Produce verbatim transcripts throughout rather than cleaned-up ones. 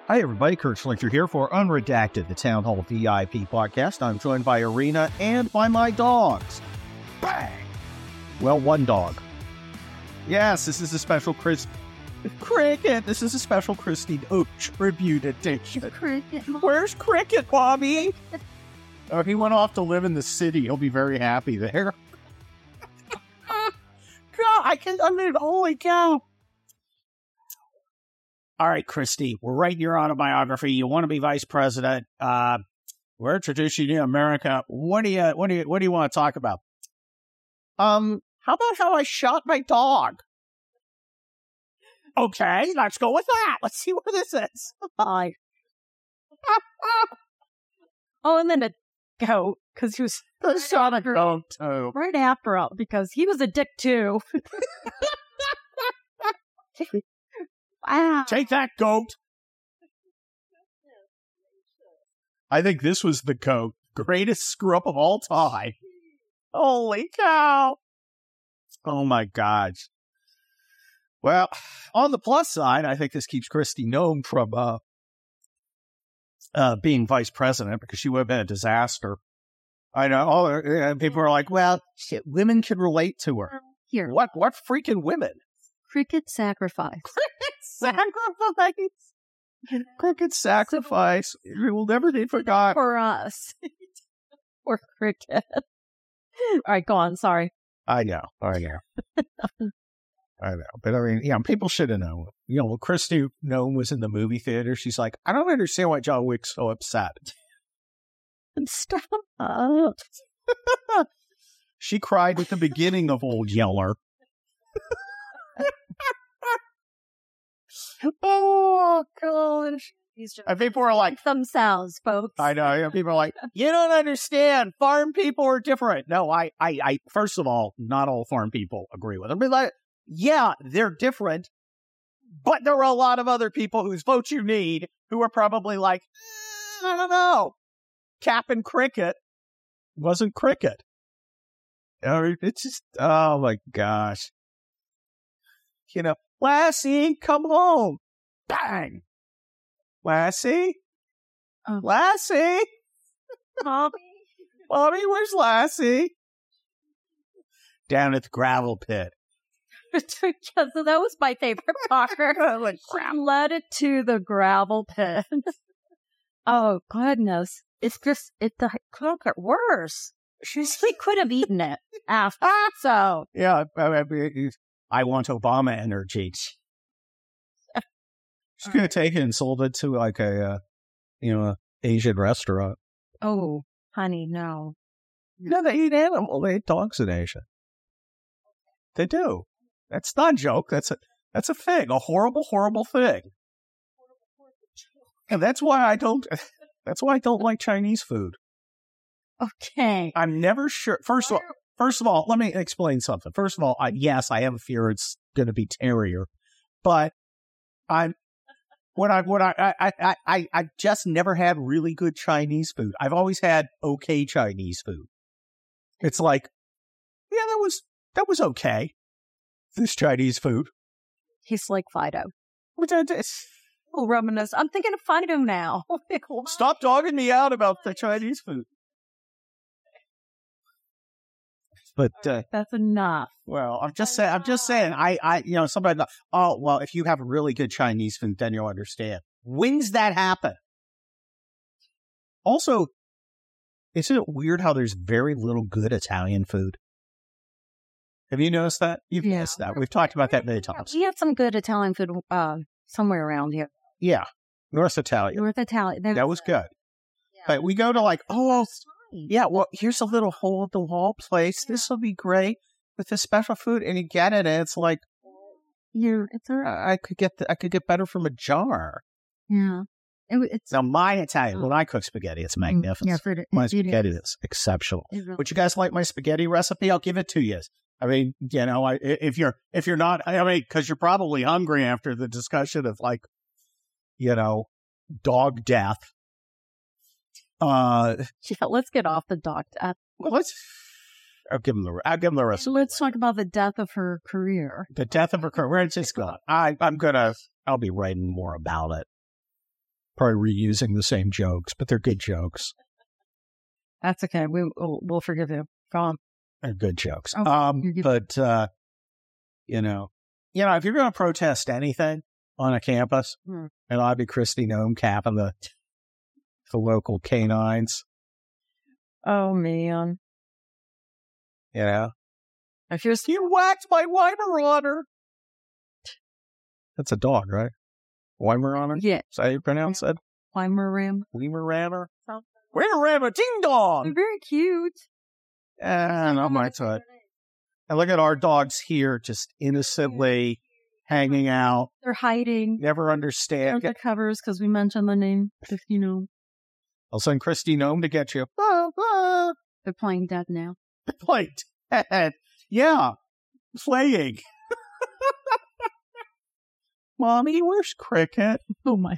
Hi, everybody. Kurt Schlichter here for Unredacted, the Town Hall V I P podcast. I'm joined by Arena and by my dogs. Bang! Well, one dog. Yes, this is a special Chris... Cricket! This is a special Christy Oak tribute edition. Cricket. Where's Cricket, Bobby? Oh, he went off to live in the city. He'll be very happy there. God, I can... I mean, holy cow. All right, Christy, we're writing your autobiography. You want to be vice president. Uh, we're introducing you to America. What do you, what do you, what do you want to talk about? Um, how about how I shot my dog? Okay, let's go with that. Let's see where this is. Bye. Oh, and then a goat, because he was shot a goat too. right after him, because he was a dick too. Wow. Take that, goat. I think this was the goat. Greatest screw-up of all time. Holy cow. Oh, my God. Well, on the plus side, I think this keeps Christy Nome from uh, uh, being vice president, because she would have been a disaster. I know. All uh, people are like, well, shit, women can relate to her. Here. What, what freaking women? Cricket sacrifice. Cricket sacrifice. Cricket sacrifice. It will never be forgotten. For us. Or cricket. All right, go on. Sorry. I know. I know. I know. But I mean, yeah, people should have known. You know, when Christy Nome was in the movie theater, she's like, I don't understand why John Wick's so upset. Stop up. She cried at the beginning of Old Yeller. Oh, gosh. And people are like, themselves, folks. I know. Yeah, people are like, you don't understand. Farm people are different. No, I, I, I, first of all, not all farm people agree with them. But like, yeah, they're different. But there are a lot of other people whose votes you need who are probably like, eh, I don't know. Captain Cricket wasn't Cricket. It's just, oh my gosh. You know, Lassie, come home. Bang. Lassie? Oh. Lassie? Bobby? Bobby, where's Lassie? Down at the gravel pit. So that was my favorite part. Like, Led it to the gravel pit. Oh, goodness. It's just, it the could get worse. She's, we could have eaten it after. So. Yeah, I, I, I want Obama energy. She's going to take it and sold it to like a, uh, you know, a Asian restaurant. Oh, honey, no. No, they eat animals. They eat dogs in Asia. They do. That's not a joke. That's a, that's a thing. A horrible, horrible thing. And that's why I don't, that's why I don't like Chinese food. Okay. I'm never sure. First of all, first of all, let me explain something. First of all, I, yes, I have a fear it's going to be terrier, but I'm, when I, when I, I, I, I, I just never had really good Chinese food. I've always had okay Chinese food. It's like, yeah, that was, that was okay. This Chinese food. Tastes like Fido. But that is, Oh, reminisce. I'm thinking of Fido now. Stop dogging me out about the Chinese food. But uh, that's enough. Well, I'm just saying. I'm just saying. I, I, you know, somebody. Oh, well, if you have really good Chinese food, then you'll understand. When's that happen? Also, isn't it weird how there's very little good Italian food? Have you noticed that? You've yeah. noticed that. We've talked about that many times. We have some good Italian food uh, somewhere around here. Yeah, North Italian. North Italian. There's that was good. Yeah. But we go to like, oh. Yeah, well, here's a little hole-in-the-wall place. This will be great with the special food, and you get it, and it's like, you, it's all right. I could get, the, I could get better from a jar. Yeah, it, it's now my Italian. When I cook spaghetti, it's magnificent. Yeah, for it, my it spaghetti is. is exceptional. Really Would you guys like my spaghetti recipe? I'll give it to you. I mean, you know, I, if you're if you're not, I mean, because you're probably hungry after the discussion of like, you know, dog death. Uh, yeah, let's get off the dog death. Well, let's. I'll give him the. I'll give him the rest. Let's talk about the death of her career. The death of her career. Where's this gone? I, I'm gonna. I'll be writing more about it. Probably reusing the same jokes, but they're good jokes. That's okay. We, we'll, we'll forgive you. Go on. They're good jokes. Oh, um, you're good. but, uh, you know, you know, if you're going to protest anything on a campus, Hmm. and I'd be Kristi Noem capping the, the local canines, Oh, man. you know. If you're You whacked my Weimaraner. That's a dog, right? Weimaraner? yeah, Is that how you pronounce it? Weimaraner. Weimaraner? Weimaraner ding They're dong! very cute. Eh, not my type. And look at our dogs here, just innocently hanging out, They're hiding never under understand. the covers because we mentioned the name. If you know, I'll send Kristi Noem to get you. Ah, ah. they're playing dead now. Playing dead. Yeah, playing. Mommy, where's Cricket? Oh my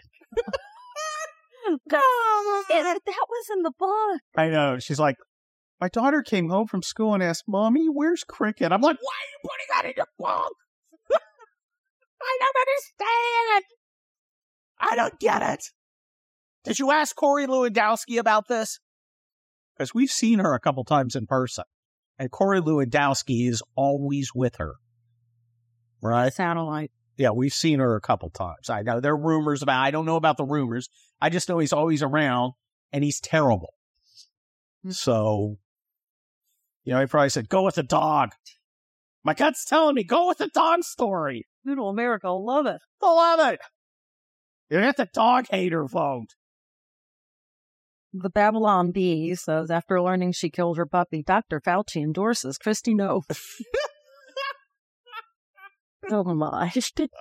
god! that, that was in the book. I know. She's like, my daughter came home from school and asked, Mommy, where's Cricket? I'm like, why are you putting that in your book? I don't understand. I don't get it. Did you ask Corey Lewandowski about this? Because we've seen her a couple times in person. And Corey Lewandowski is always with her. Right? Satellite. Yeah, we've seen her a couple times. I know there are rumors about, I don't know about the rumors. I just know he's always around and he's terrible. Mm-hmm. So, you know, he probably said, go with the dog. My gut's telling me, go with the dog story. Middle America will love it. I love it. You get the dog hater vote. The Babylon Bee says, after learning she killed her puppy, Doctor Fauci endorses Kristi Noem. Oh my.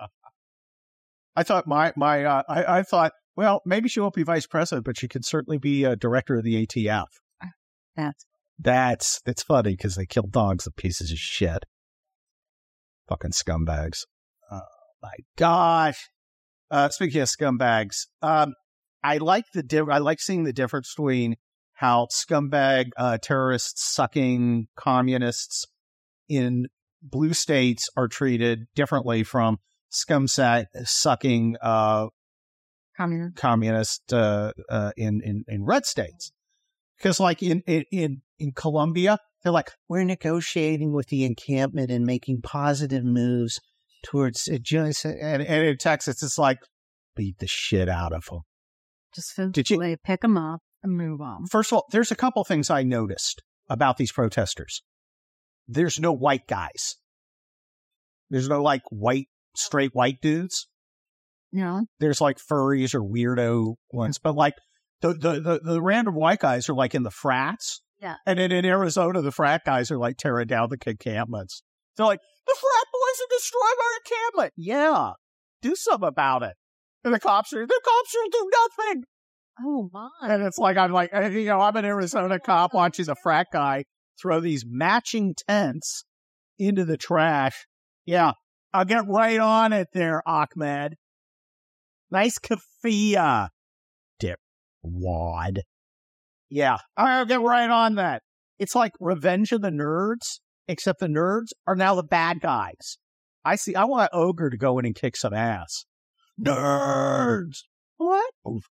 I thought my, my, uh, I, I thought, well, maybe she won't be vice president, but she could certainly be a director of the A T F. That's That's, that's funny because they kill dogs, the pieces of shit. Fucking scumbags. Oh my gosh. Uh, speaking of scumbags, um, I like the diff- I like seeing the difference between how scumbag uh, terrorists sucking communists in blue states are treated differently from scum sa- sucking uh, communist. communist uh, uh, in, in in red states. Because like in, in in in Colombia, they're like, we're negotiating with the encampment and making positive moves towards a just, and, and in Texas, it's like, beat the shit out of them. Just Did you- physically pick them up and move on. First of all, there's a couple things I noticed about these protesters. There's no white guys. There's no like white, straight white dudes. Yeah. There's like furries or weirdo ones, but like the, the, the, the random white guys are like in the frats. Yeah. And then in Arizona, the frat guys are like tearing down the encampments. They're like, the frat boys are destroying our encampment. Yeah. Do something about it. And the cops are, the cops are do nothing. Oh my. And it's like, I'm like, you know, I'm an Arizona cop watching a frat guy throw these matching tents into the trash. Yeah. I'll get right on it there, Ahmed. Nice kafia. Dip wad. Yeah. I'll get right on that. It's like Revenge of the Nerds, except the nerds are now the bad guys. I see. I want Ogre to go in and kick some ass. Nerds. What?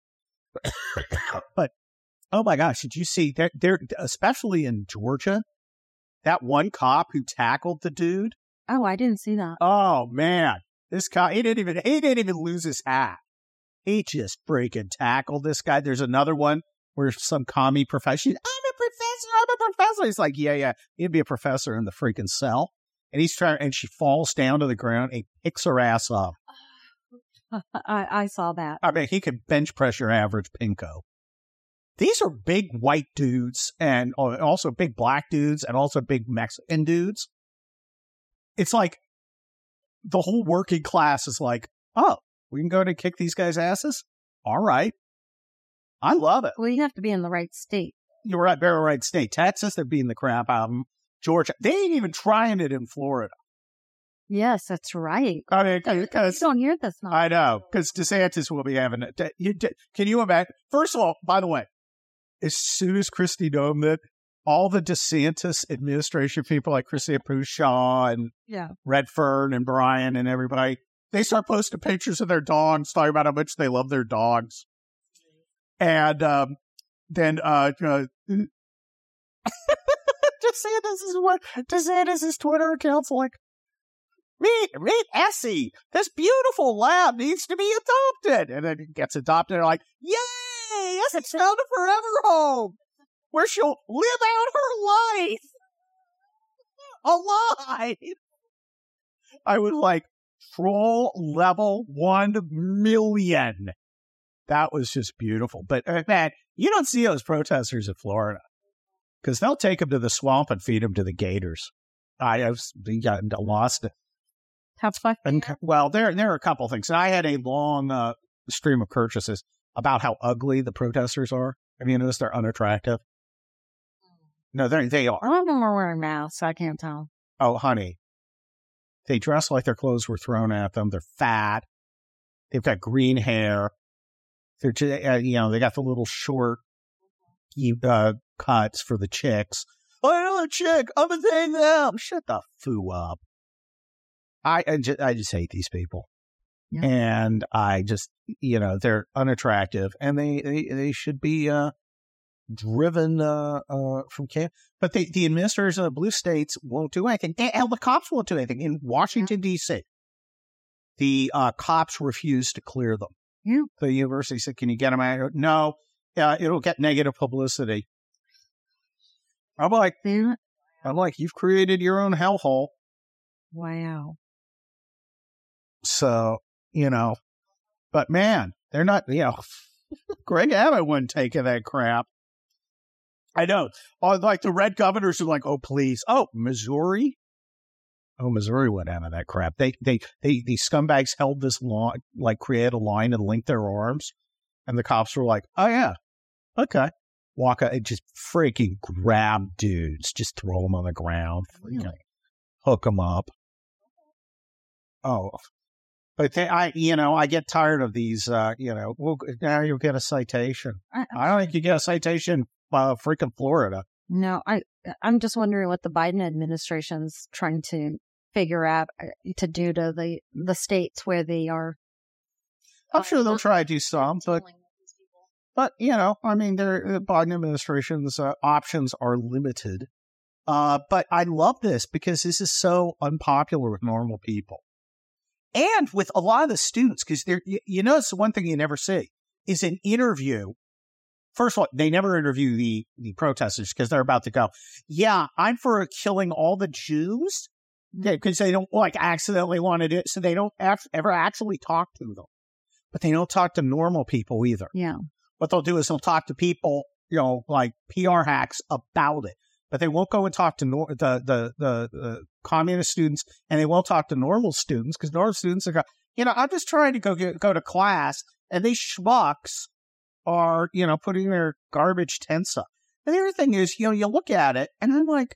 But, oh my gosh, did you see that? There, especially in Georgia, that one cop who tackled the dude. Oh, I didn't see that. Oh man, this cop, he didn't even, he didn't even lose his hat. He just freaking tackled this guy. There's another one where some commie professor, I'm a professor, I'm a professor. He's like, yeah, yeah, he'd be a professor in the freaking cell. And he's trying, and she falls down to the ground and picks her ass up. I, I saw that. I mean, he could bench press your average pinko. These are big white dudes and also big black dudes and also big Mexican dudes. It's like the whole working class is like, oh, we can go and kick these guys' asses? All right. I love it. Well, you have to be in the right state. You're right, very right state. Texas, they're beating the crap out of them. Georgia, they ain't even trying it in Florida. Yes, that's right. I mean, You because don't hear this now. I know, because DeSantis will be having it. You, can you imagine? First of all, by the way, as soon as Kristi Noem that all the DeSantis administration people like Christina Pushaw and Yeah. Redfern and Brian and everybody, they start posting pictures of their dogs, talking about how much they love their dogs. And um, then uh, uh, DeSantis is what DeSantis' Twitter account's like, meet, meet Essie. This beautiful lab needs to be adopted. And then it gets adopted. And they're like, yay! Essie's found a forever home where she'll live out her life alive. I was like, troll level one million. That was just beautiful. But uh, man, you don't see those protesters in Florida because they'll take them to the swamp and feed them to the gators. I have got lost it. Have fun. And, well, there there are a couple things. And I had a long uh, stream of purchases about how ugly the protesters are. Have you noticed they're unattractive? No, they they are. I don't know they're wearing masks. So I can't tell. Oh, honey. They dress like their clothes were thrown at them. They're fat. They've got green hair. They're, just, uh, you know, they got the little short uh, cuts for the chicks. Oh, another chick. I'm a thing them. Shut the foo up. I, I, just, I just hate these people. Yeah. And I just, you know, they're unattractive and they, they, they should be uh, driven uh, uh, from camp. But they, the administrators of the blue states won't do anything. And the cops won't do anything. In Washington, yeah. D C, the uh, cops refused to clear them. Yeah. The university said, can you get them out? No, uh, it'll get negative publicity. I'm like, yeah. I'm like, you've created your own hellhole. Wow. So, you know, but man, they're not, you know, Greg Abbott wouldn't take that crap. I know. Oh, like the red governors are like, oh, please. Oh, Missouri. Oh, Missouri went out of that crap. They, they, they, these scumbags held this line, like create a line and link their arms. And the cops were like, oh, yeah. Okay. Walk out and just freaking grab dudes, just throw them on the ground, freaking hook them up. Oh, but they, I, you know, I get tired of these, uh, you know, well, now you'll get a citation. I, I don't think you get a citation uh, freaking Florida. No, I, I'm just wondering what the Biden administration's trying to figure out to do to the, the states where they are. I'm sure they'll try to do some, but, but, you know, I mean, the Biden administration's uh, options are limited. Uh, but I love this because this is so unpopular with normal people. And with a lot of the students, because they're, you, you notice the one thing you never see is an interview. First of all, they never interview the, the protesters because they're about to go, yeah, I'm for killing all the Jews because they don't like accidentally want to do it. So they don't af- ever actually talk to them, but they don't talk to normal people either. Yeah. What they'll do is they'll talk to people, you know, like P R hacks about it. But they won't go and talk to nor- the, the, the, the communist students, and they won't talk to normal students because normal students are, go, you know, I'm just trying to go get, go to class, and these schmucks are, you know, putting their garbage tents up. And the other thing is, you know, you look at it, and I'm like,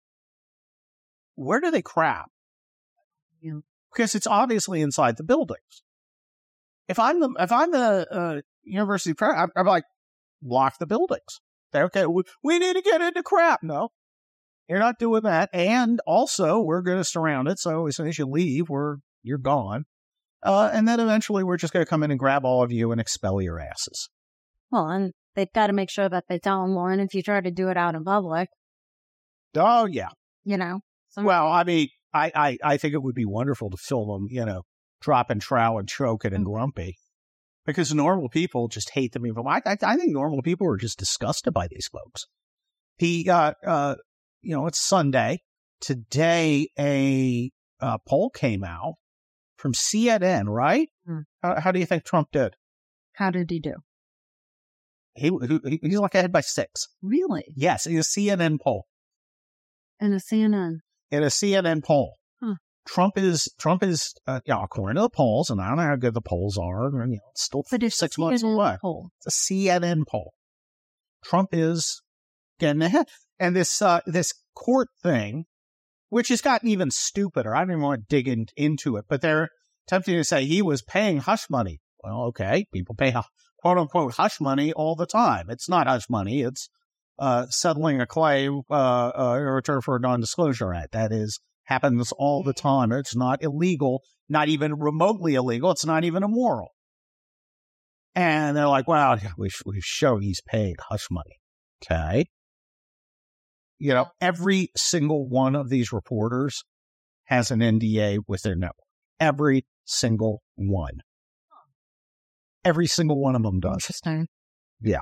where do they crap? Yeah. Because it's obviously inside the buildings. If I'm the if I'm the uh, university, pre- I'm, I'm like, lock the buildings. Okay, we, we need to get into crap. No, you're not doing that. And also, we're going to surround it. So as soon as you leave, we're you're gone. Uh, and then eventually, we're just going to come in and grab all of you and expel your asses. Well, and they've got to make sure that they tell them, Lauren, if you try to do it out in public. Oh, yeah. You know? Some- well, I mean, I, I, I think it would be wonderful to film them, you know, dropping trowel and choking and grumpy. Because normal people just hate them even. I, I, I think normal people are just disgusted by these folks. The, uh, uh, you know, it's Sunday. Today, a uh, poll came out from C N N, right? Hmm. Uh, how do you think Trump did? How did he do? He, he He's like ahead by six. Really? Yes, in a C N N poll. In a C N N? In a C N N poll. Huh. Trump is, Trump is, uh, you know, according to the polls, and I don't know how good the polls are, and, you know, it's still but it's six C N N months away. Poll. It's a C N N poll. Trump is getting ahead. And this, uh, this court thing, which has gotten even stupider. I don't even want to dig in, into it, but they're attempting to say he was paying hush money. Well, okay. People pay quote unquote hush money all the time. It's not hush money. It's, uh, settling a claim, uh, uh, in return for a non-disclosure act. That is, happens all the time. It's not illegal, not even remotely illegal. It's not even immoral. And they're like, well, we, we show he's paid hush money. Okay. You know, every single one of these reporters has an N D A with their network. Every single one. Every single one of them does. Interesting. Yeah.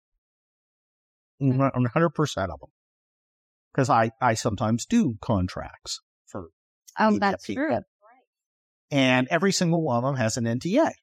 one hundred percent of them. Because I, I sometimes do contracts for Oh, media that's people. true. And every single one of them has an N D A.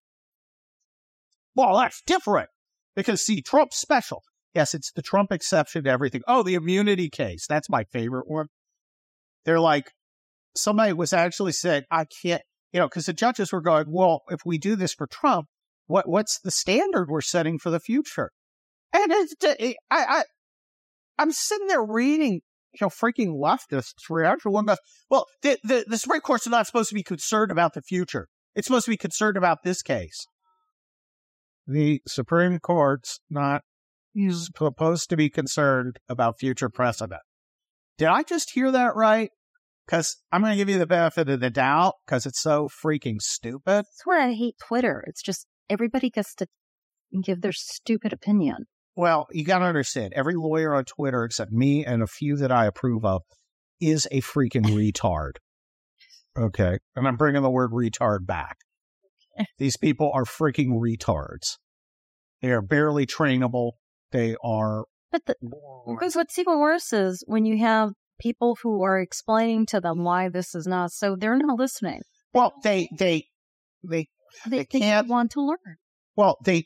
Well, that's different. Because, see, Trump's special. Yes, it's the Trump exception to everything. Oh, the immunity case. That's my favorite one. They're like, somebody was actually said, I can't, you know, because the judges were going, well, if we do this for Trump, what what's the standard we're setting for the future? And it's, it, I, I, I'm sitting there reading, you know, freaking leftists react to one goes, well, the, the, the Supreme Court's not supposed to be concerned about the future. It's supposed to be concerned about this case. The Supreme Court's not supposed to be concerned about future precedent. Did I just hear that right? Because I'm going to give you the benefit of the doubt because it's so freaking stupid. That's why I hate Twitter. It's just everybody gets to give their stupid opinion. Well, you got to understand, every lawyer on Twitter except me and a few that I approve of is a freaking retard. Okay. And I'm bringing the word retard back. These people are freaking retards. They are barely trainable. They are. But the, because what's even worse is when you have people who are explaining to them why this is not, so they're not listening. Well, they, they, they, They, they they can't want to learn. Well, they,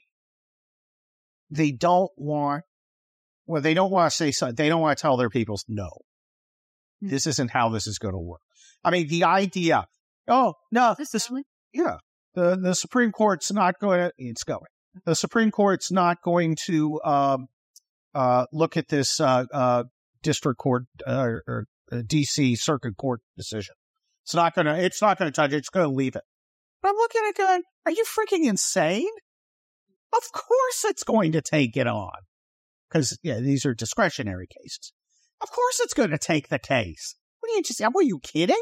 they don't want, well, they don't want to say something. They don't want to tell their people, no, Hmm. this isn't how this is going to work. I mean, the idea, oh, no, This this, really? yeah, the, the Supreme Court's not going to, it's going. The Supreme Court's not going to um, uh, look at this uh, uh, district court uh, or uh, D C Circuit Court decision. It's not going to, it's not going to touch it. It's going to leave it. But I'm looking at it going, are you freaking insane? Of course it's going to take it on. Because, yeah, these are discretionary cases. Of course it's going to take the case. What are you just, were you kidding?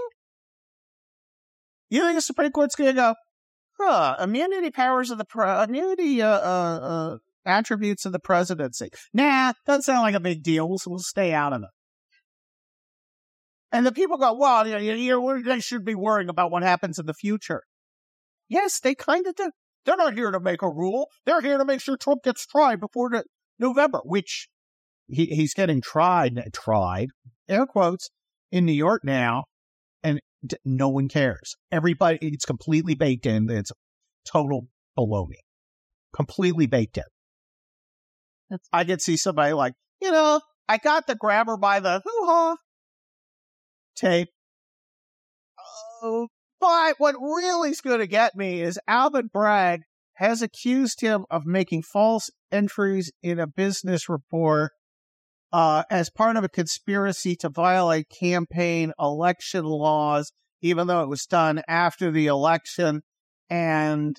You think the Supreme Court's going to go, huh, immunity powers of the, pro- immunity uh, uh, uh, attributes of the presidency. Nah, doesn't sound like a big deal. We'll, we'll stay out of it. And the people go, well, you know, you know, they should be worrying about what happens in the future. Yes, they kind of do. They're not here to make a rule. They're here to make sure Trump gets tried before the November, which he, he's getting tried, tried, air quotes, in New York now, and d- no one cares. Everybody, it's completely baked in. It's total baloney. Completely baked in. That's- I could see somebody like, you know, I got the grabber by the hoo-ha tape. Oh, but what really is going to get me is Alvin Bragg has accused him of making false entries in a business report uh, as part of a conspiracy to violate campaign election laws, even though it was done after the election. And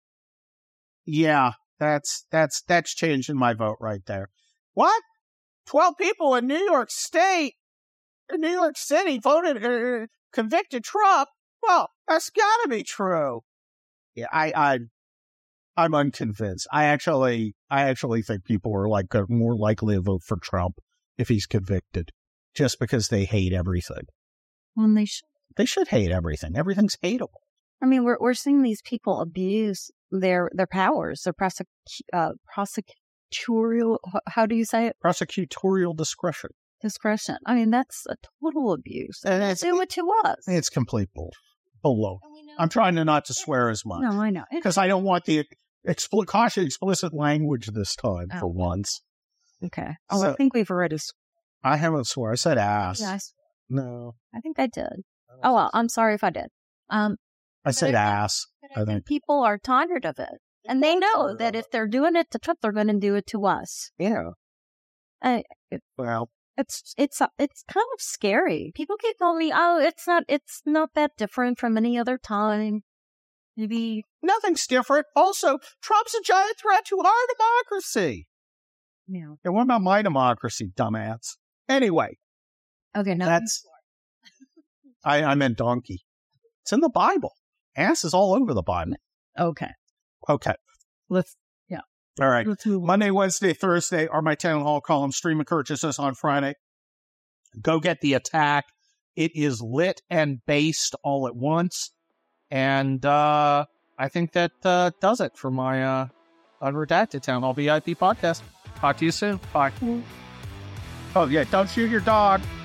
yeah, that's that's that's changing my vote right there. What? twelve people in New York State, in New York City voted, uh, convicted Trump. Well, that's got to be true. Yeah, I, I, I'm unconvinced. I actually, I actually think people are like uh, more likely to vote for Trump if he's convicted, just because they hate everything. When they should. They should hate everything. Everything's hateable. I mean, we're we're seeing these people abuse their their powers, their prosec uh, prosecutorial. How do you say it? Prosecutorial discretion. Discretion. I mean, that's a total abuse. And it's, Do it to us. it's complete bull. Below. I'm trying to not to swear as much. No, I know. Because I don't want the expl- cautious explicit language this time Oh. for once. Okay. Oh, So- I think we've already. sw- I haven't swore. I said ass. Yeah, I, s- No. I think I did. Oh well, I'm sorry if I did. Um, I said But I- ass. I think. people are tired of it, and they know that if they're doing it to Trump, they're going to do it to us. Yeah. Uh, Well, It's it's it's kind of scary. People keep telling me, "Oh, it's not it's not that different from any other time." Maybe nothing's different. Also, Trump's a giant threat to our democracy. you know. And what about my democracy, dumbass? Anyway, Okay, no. that's. I, I meant donkey. It's in the Bible. Ass is all over the Bible. Okay. Okay. Let's All right. Monday, Wednesday, Thursday are my town hall columns. Stream and purchases on Friday. Go get The Attack. It is lit and based all at once. And uh, I think that uh, does it for my uh, Unredacted Town Hall V I P podcast. Talk to you soon. Bye. Oh, yeah. Don't shoot your dog.